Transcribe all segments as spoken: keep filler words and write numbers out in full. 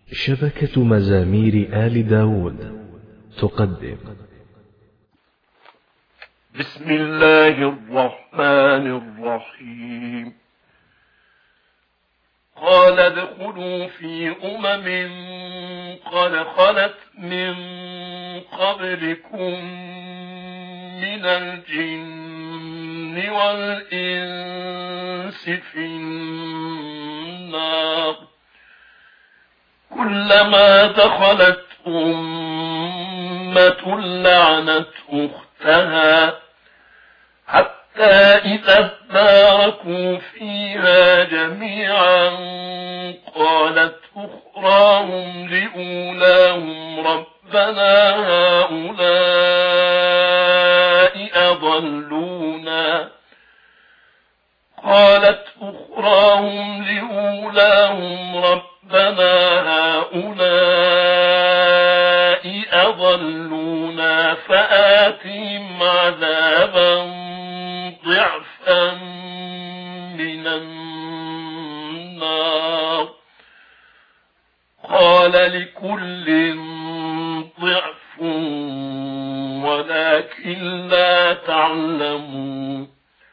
شبكة مزامير آل داود تقدم. بسم الله الرحمن الرحيم. قال ادخلوا في أمم قد خلت من قبلكم من الجن والإنس في النار، كلما دخلت أمة لعنت أختها حتى إذا اداركوا فيها جميعا قالت أخراهم لأولاهم ربنا هؤلاء أضلونا قالت أخراهم لأولاهم ربنا هؤلاء أضلونا فآتهم عذابا ضعفا من النار، قال لكل ضعف ولكن لا تعلمون.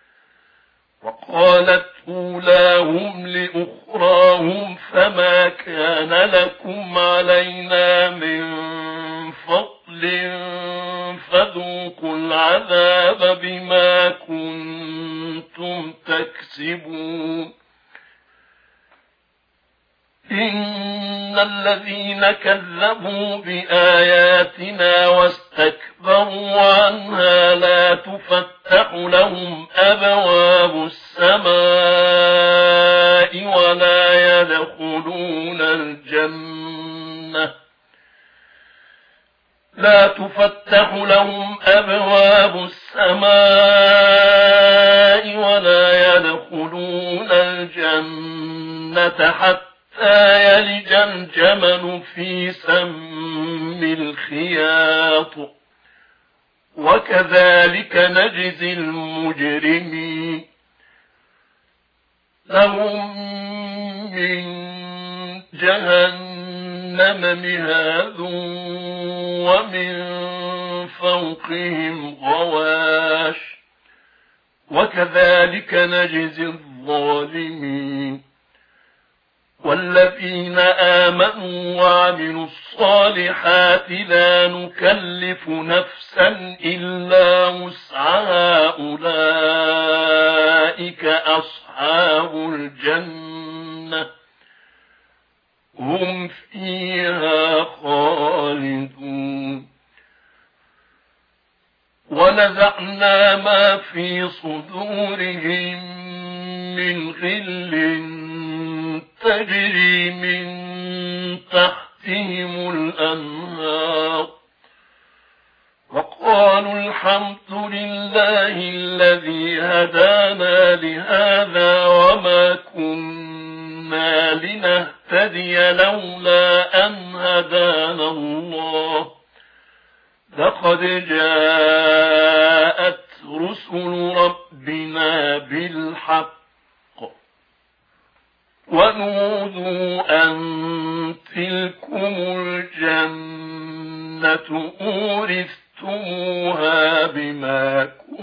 وقالت أولاهم لأخراهم فما كان لكم علينا من فضل فذوقوا العذاب بما كنتم تكسبون. إن الذين كذبوا بآياتنا واستكبروا عنها لا تفتح لهم أبواب السماء ولا يدخلون الجنة لا تفتح لهم أبواب السماء ولا يدخلون الجنة حتى يلج الجمل في سم الخياط، وكذلك نجزي المجرمين. لهم من جهنم مهاد ومن فوقهم غواش، وكذلك نجزي الظالمين. والذين آمنوا وعملوا الصالحات لا نكلف نفسا إلا وسعها أولئك أصحاب الجنة هم فيها خالدون. ونزعنا ما في صدورهم من غل تجري من تحتهم الأنهار وقالوا الحمد لله الذي هدانا لهذا وما كنا لنهتدي لولا أن هدانا الله لقد جاءت رسل ربنا بالحق ونودوا أن تلكم الجنة أورثتموها بما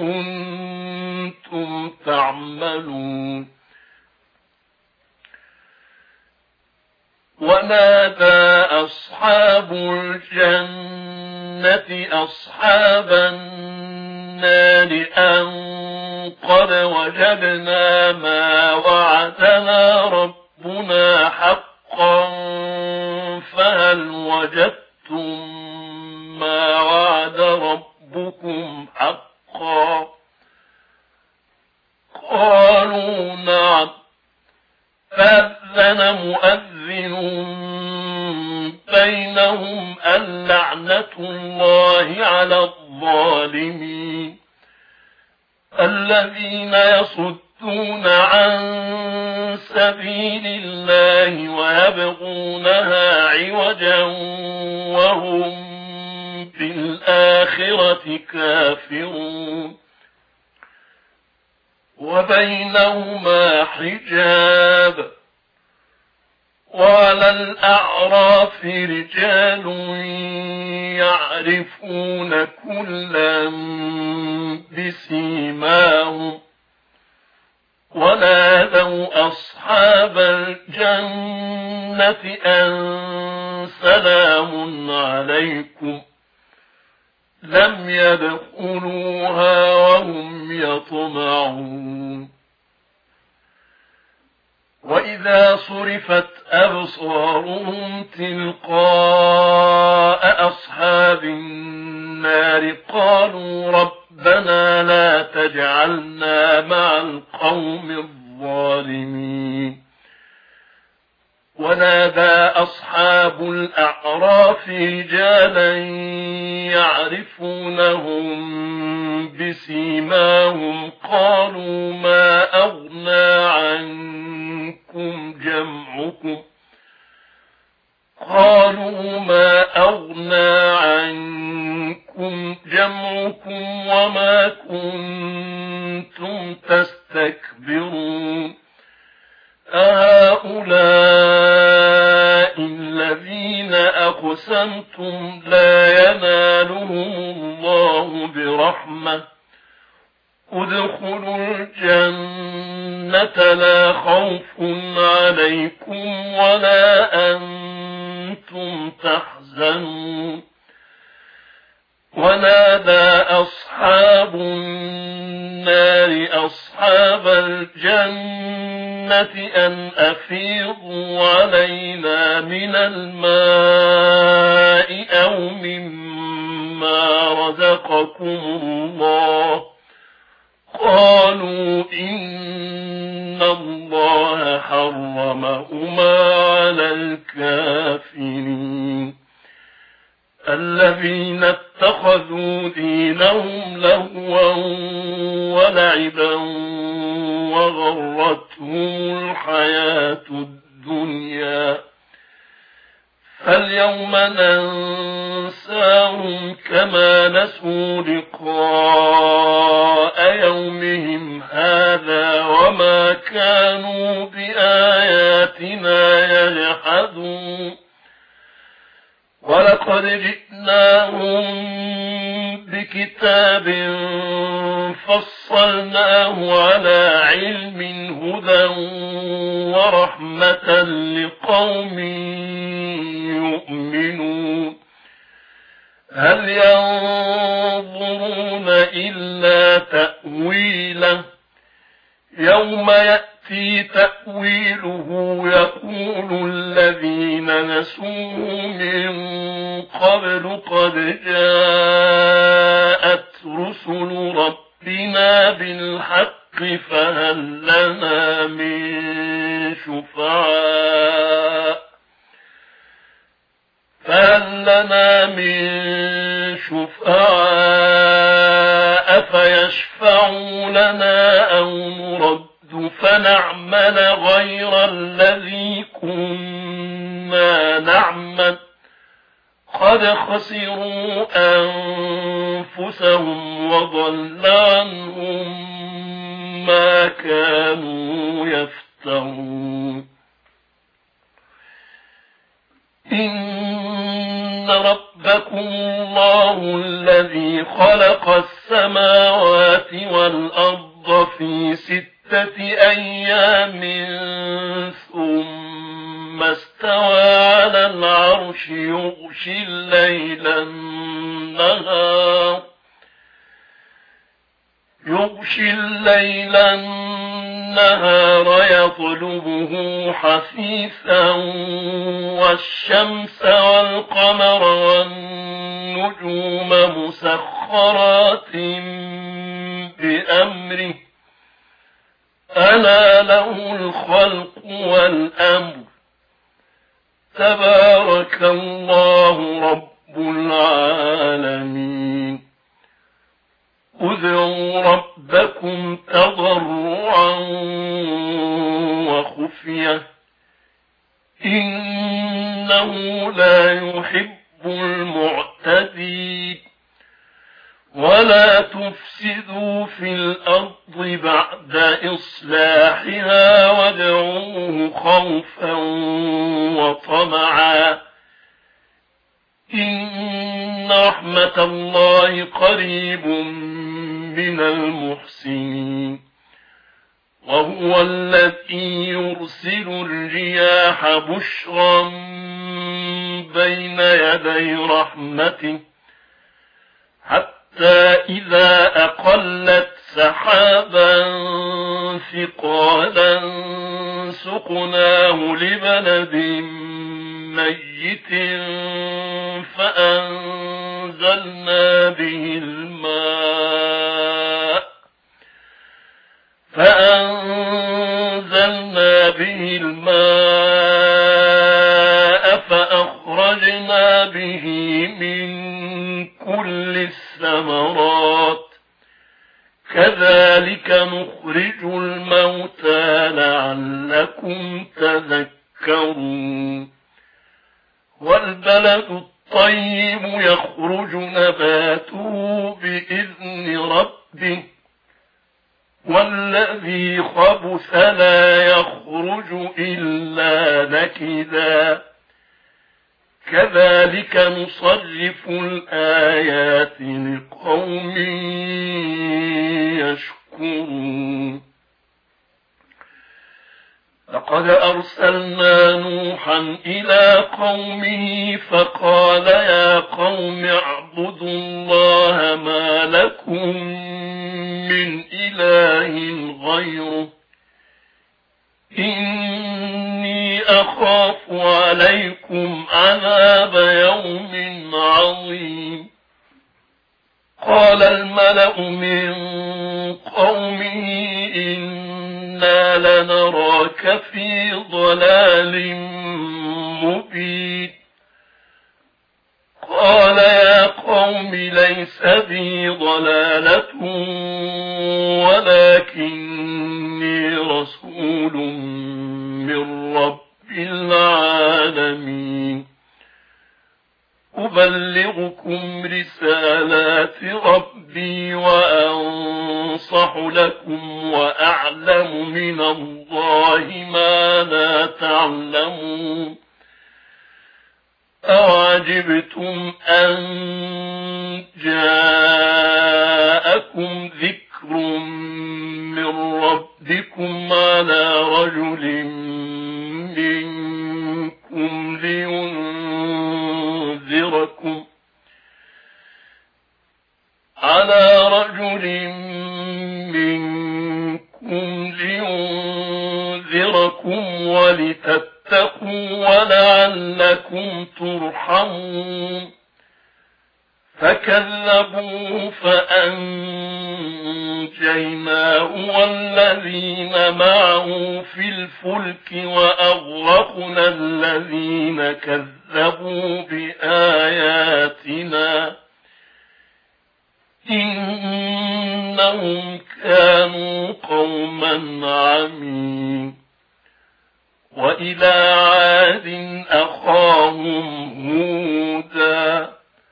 كنتم تعملون. ونادى أصحاب الجنة أصحاب النار أن قد وجدنا ما وعدنا ربنا حقا فهل وجدتم ما وعد ربكم حقا؟ قالوا نعم. فأذن مؤذن بينهم اللعنة الله على الظالمين الذين يصدون عن سبيل الله ويبغونها عوجا وهم بالآخرة كافرون. وبينهما حجاب وعلى الأعراف رجال يعرفون كلا بسيماهم ونادوا أصحاب الجنة أن سلام عليكم لم يدخلوها وهم يطمعون وإذا صرفت أبصارهم تلقاء أصحاب النار قالوا ربنا لا تجعلنا مع القوم الظالمين ونادى أصحاب الأعراف رجالا يعرفونهم بسيماهم قالوا ما أغنى عنكم جمعكم قالوا ما أغنى عنكم جمعكم وما كنتم تستكبرون أهؤلاء الذين أقسمتم لا ينالهم الله برحمة ادخلوا الجنة لا خوف عليكم ولا أنتم تحزنون ونادى أصحاب النار أصحاب الجنة أن أفيضوا علينا من الماء أو مما رزقكم الله قالوا إن الله حرمهما على الكافرين الذين اتخذوا دينهم لهوا ولعبا وغرتهم الحياة الدنيا فاليوم ننساهم كما نسوا لقاء يومهم هذا وما كانوا بآياتنا يجحدون ولقد جئناهم بكتاب فصلناه على علم هدى ورحمة لقوم يؤمنون هل ينظرون إلا تأويله يوم يأتي تأويله يقول الذين نسوه من قبل قد جاءت رسل ربنا بالحق فهل لنا من شفعاء فهل لنا من شفعاء فيشفعوا لنا أو نرد فنعمل غير الذي كنا نعمل قد خسروا أنفسهم وضل عنهم ما كانوا يفترون إن ربكم الله الذي خلق السماوات والأرض في ستة أيام ثم استوى على العرش يغشي الليل النهار يغشي الليل النهار يطلبه حثيثا والشمس والقمر والنجوم مسخرات بأمره ألا له الخلق والأمر تبارك الله رب العالمين ادعوا ربكم تضرعا وخفية إنه لا يحب المعتدين ولا تفسدوا في الأرض بعد إصلاحها وادعوه خوفا وطمعا إن رحمة الله قريب من المحسنين وهو الذي يرسل الرياح بشرا بين يدي رحمته حتى إذا أقلت سحابا ثقالا سقناه لبلد ميت فأنزلنا به الماء فأنزلنا به الماء فأخرجنا به من كل الثمرات كذلك نخرج الموتى لعلكم تذكرون والبلد الطيب يخرج نباته بإذن ربه والذي خبث لا يخرج إلا نكدا كذلك نصرف الآيات لقوم يشكرون لقد أرسلنا نوحا إلى قومه فقال يا قوم اعبدوا الله ما لكم من إله غيره إني أخاف عليكم عذاب يوم عظيم قال الملأ من قومه إنا لنراك في ضلال مبين قال يا قوم ليس بي ضلالة ولكني رسول من رب العالمين أبلغكم رسالات ربي وأنصح لكم وأعلم من الله ما لا تعلمون أوعجبتم أن جاءكم ذكر من ربكم على رجل منكم لينذركم على رجل منكم لينذركم ولتتقوا ولعلكم ترحمون فكذبوه فأنجيناه والذين معه في الفلك وأغرقنا الذين كذبوا بآياتنا إنهم كانوا قوما عمين وإلى عاد أخاهم هودا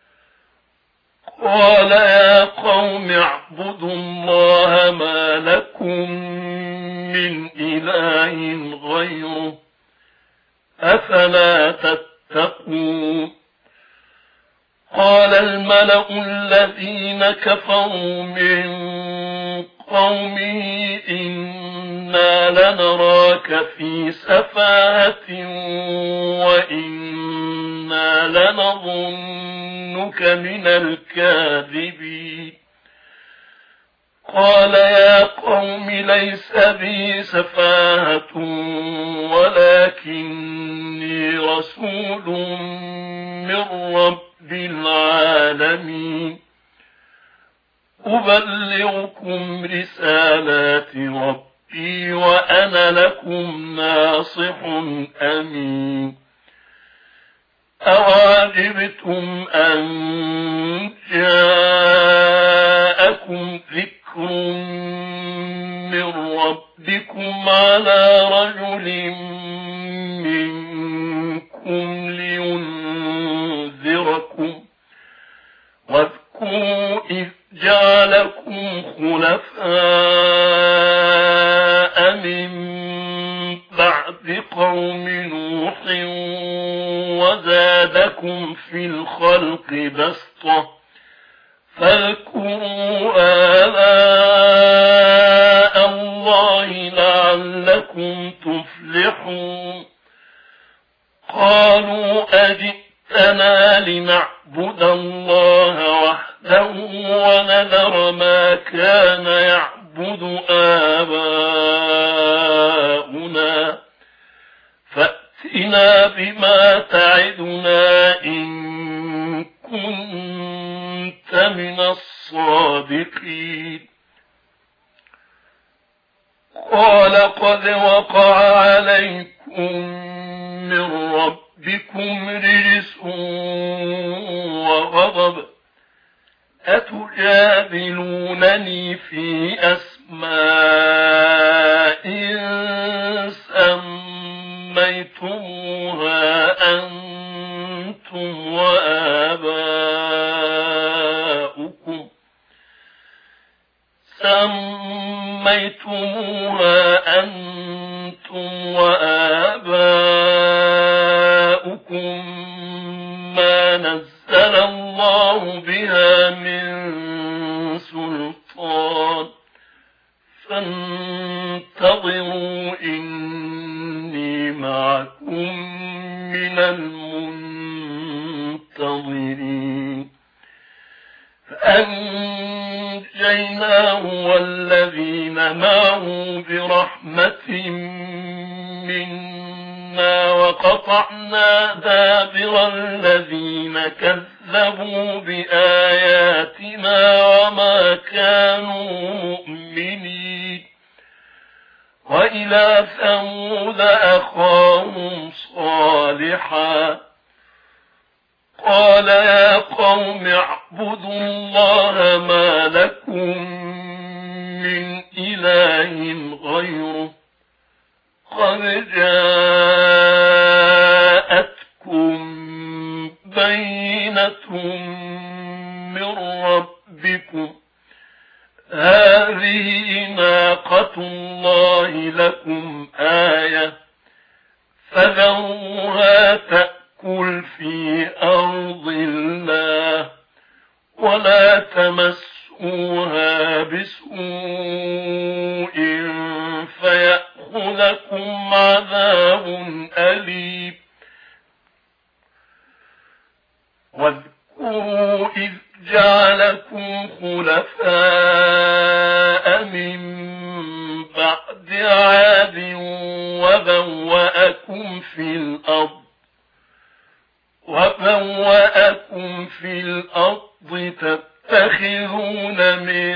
قال يا قوم اعبدوا الله ما لكم من إله غيره أفلا تتقون قال الملأ الذين كفروا من قومه إنا لنراك في سفاهة وإنا لنظنك من الكاذبين قال يا قوم ليس بي سفاهة ولكني رسول من رب العالمين أبلغكم رسالات ربي وأنا لكم ناصح أمين أوعجبتم أن جاءكم ذكر من ربكم على رجل منكم لينذركم واذكروا إذ جعلكم خلفاء من بعد قوم نوح وزادكم في الخلق بسطة فاذكروا آلاء الله لعلكم تفلحون. قالوا أجئتنا لنعبد الله وحده ونذر ما كان يعبد آباؤنا فأتنا بما تعدنا إن كنت من الصادقين. قال قد وقع عليكم من ربكم رجس وغضب أتجادلونني في أسماء سميتموها أنتم وآباؤكم سميتموها أنتم وآباؤكم ما نزل الله بها من سلطان فانتظروا إني معكم من المنتظرين. فأنجيناه والذين معه برحمة منا وقطعنا دابر الذين كذبوا بآياتنا وما كانوا مؤمنين. وإلى ثمود أخاهم صالحا قال يا قوم اعبدوا الله ما لكم من إله غيره قد جاءتكم بينة من ربكم هذه ناقة الله لكم آية فذروها تأكل في أرض الله ولا تمسوها بسوء فيأخذكم عذاب أليم. واذكروا إذ جعلكم خلفاء من بعد عاد وبوأكم في الأرض وبوأكم في الأرض تتخذون من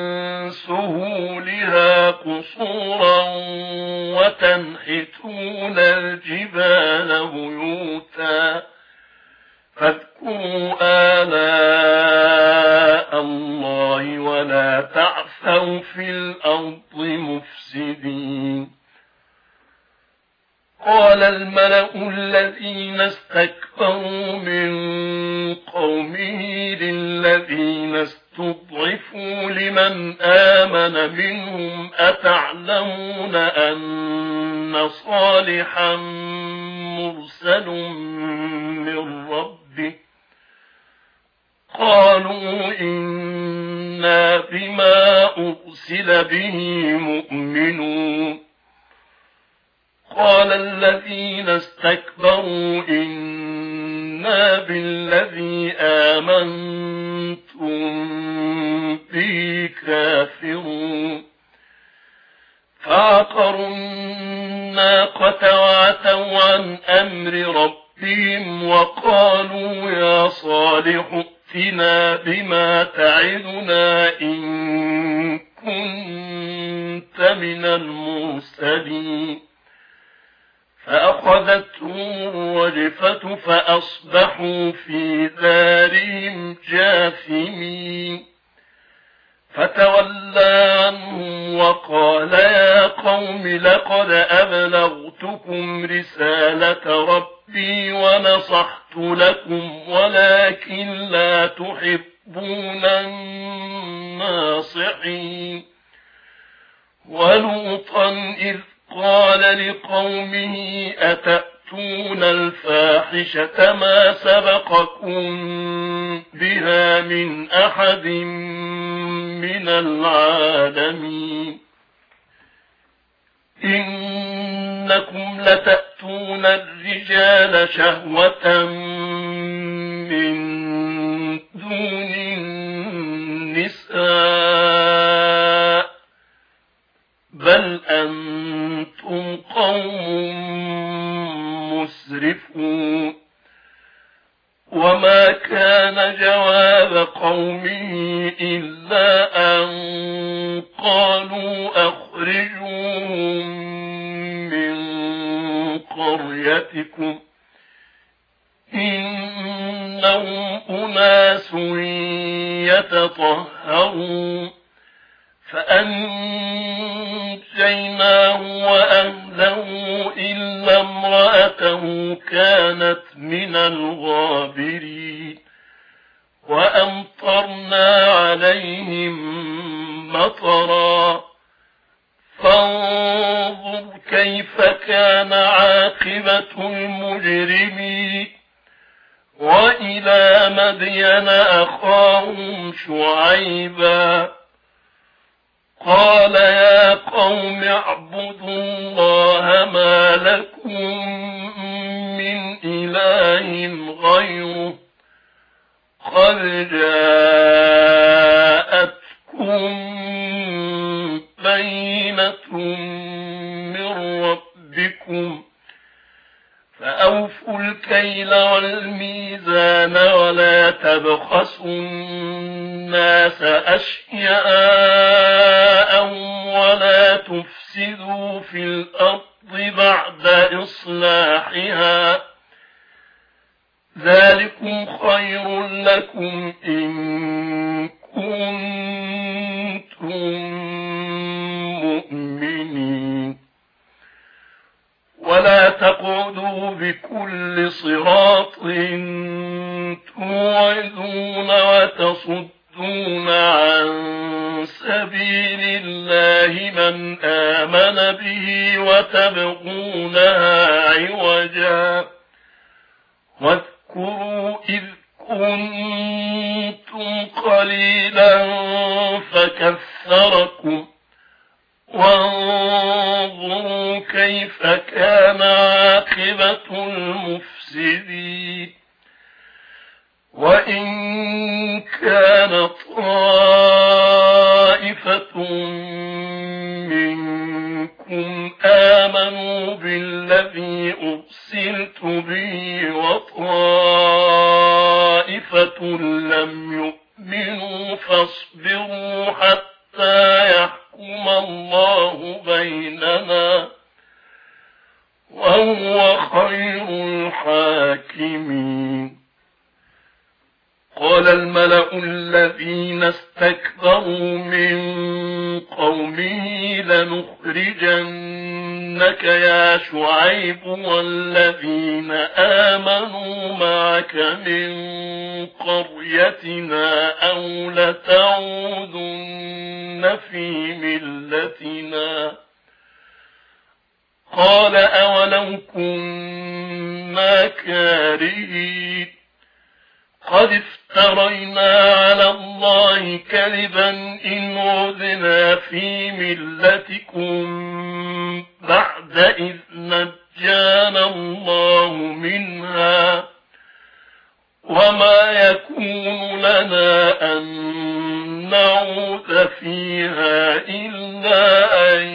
سهولها قصورا وتنحتون الجبال بيوتا فاذكروا آلاء الله ولا تعثوا في الأرض مفسدين. قال الملأ الذين استكبروا من قومه للذين استضعفوا لمن آمن منهم أتعلمون أن صالحا مرسل من ربه قالوا إنا بما أرسل به مؤمنون. قال الذين استكبروا إنا بالذي آمنتم به كافرون. فعقروا الناقة وعتوا عن أمر ربهم وقالوا يا صالح ائتنا بما تعدنا إن كنت من المرسلين. فأخذتهم الرجفة فأصبحوا في دارهم جاثمين. فتولى عنهم وقال يا قوم لقد أبلغتكم رسالة ربي ونصحت لكم ولكن لا تحبون الناصحين. ولوطا إذ قال لقومه أتأتون الفاحشة ما سبقكم بها من أحد من العالمين إنكم لتأتون الرجال شهوة من دون النساء بل أنتم قوم مسرفون. وما كان جواب قومه إلا أن قالوا أخرجوهم من قريتكم إنهم أناس يتطهرون. فأنجيناه وأهله إلا امرأته كانت من الغابرين. وأمطرنا عليهم مطرا فانظر كيف كان عاقبة المجرمين. وإلى مدين أخاهم شعيبا قال يا قوم اعبدوا الله ما لكم من إله غيره قد جاءتكم بينة من ربكم فأوفوا الكيل والميزان ولا تبخسوا الناس أشياءهم ولا تفسدوا في الأرض بعد إصلاحها ذلكم خير لكم إن كنتم مؤمنين. ولا تقعدوا بكل صراط توعدون وتصدون عن سبيل الله من آمن به وتبغونها عوجا واذكروا إذ كنتم قليلا فكثركم وانظروا كيف كان عاقبة المفسدين. وإن كان طائفة منكم آمنوا بالذي أرسلت به وطائفة لم يؤمنوا فاصبروا حتى يحكم الله بيننا وهو خير الحاكمين. قال الملأ الذين استكبروا من قومه لنخرجنك يا شعيب والذين آمنوا معك من قريتنا أو لتعودن في ملتنا قال أولو كنا كارهين قد افترينا على الله كذبا إن عدنا في ملتكم بعد إذ نجانا الله منها وما يكون لنا أن نعود فيها إلا أن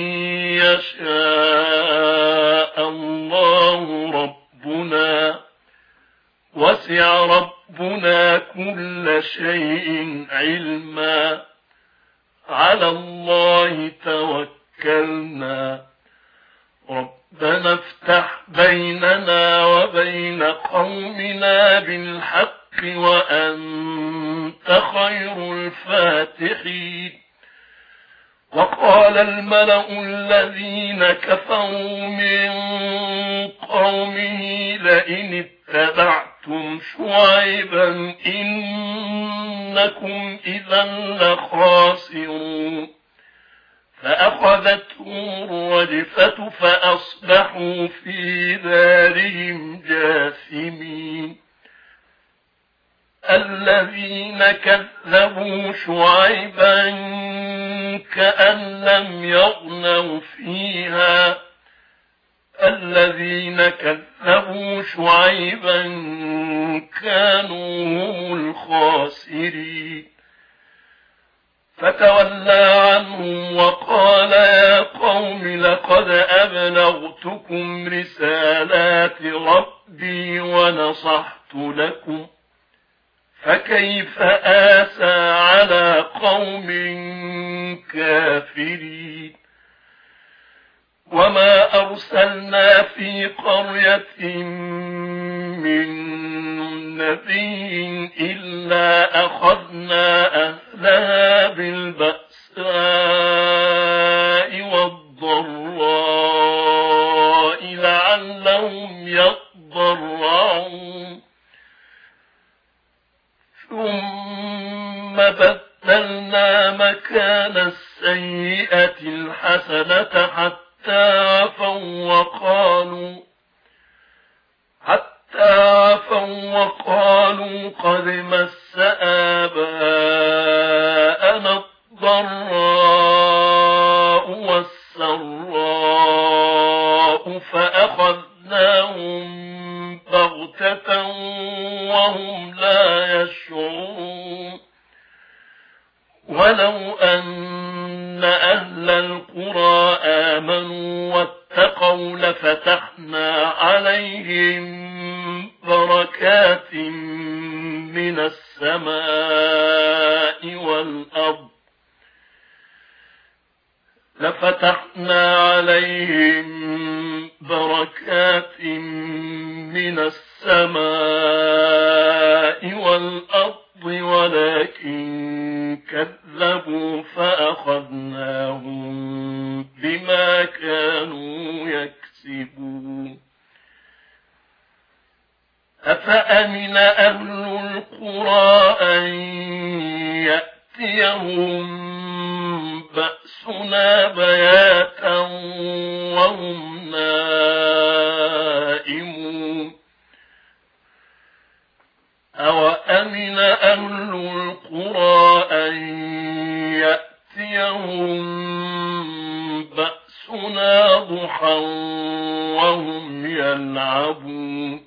يشاء الله ربنا وسع ربنا كل شيء علما على الله توكلنا ربنا افتح بيننا وبين قومنا بالحق وأنت خير الفاتحين. وقال الملأ الذين كفروا من قومه لئن اتبعتم شعيبا إنكم إذا لخاسرون. فأخذتهم الرجفة فأصبحوا في دارهم جاثمين. الذين كذبوا شعيبا كأن لم يغنوا فيها الذين كذبوا شعيبا كانوا هم الخاسرين. فتولى عنهم وقال يا قوم لقد أبلغتكم رسالات ربي ونصحت لكم فكيف آسى على قوم كافرين. وما أرسلنا في قرية من نبي إلا أخذنا أهلها بالبأساء والضراء لعلهم يضرعون. ثم بدلنا مكان السيئة الحسنة حتى عفوا وقالوا حتى عفوا وقالوا قد مس آباءنا الضراء والسراء فأخذناهم بغتة وهم لا يشعرون. ولو أن أهل القرى آمنوا واتقوا لفتحنا عليهم بركات من السماء والأرض لفتحنا عليهم بركات من السماء والأرض ولكن كذبوا فأخذناهم بما كانوا يكسبون. أفأمن أهل القرى أن يأتيهم بأسنا بياتا وهم نائمون. أوأمن أهل القرى أن يأتيهم بأسنا ضحى وهم يلعبون.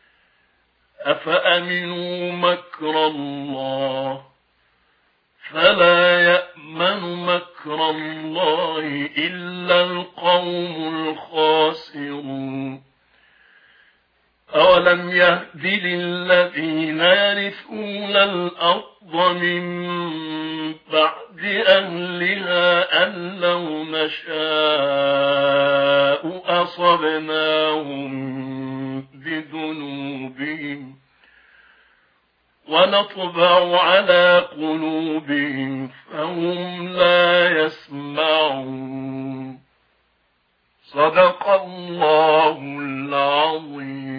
أفأمنوا مكر الله فلا يأمن مكر الله إلا القوم الخاسرون. أولم يهد للذين يرثون الأرض من بعد أهلها أن لو نشاء أصبناهم بذنوبهم ونطبع على قلوبهم فهم لا يسمعون. صدق الله العظيم.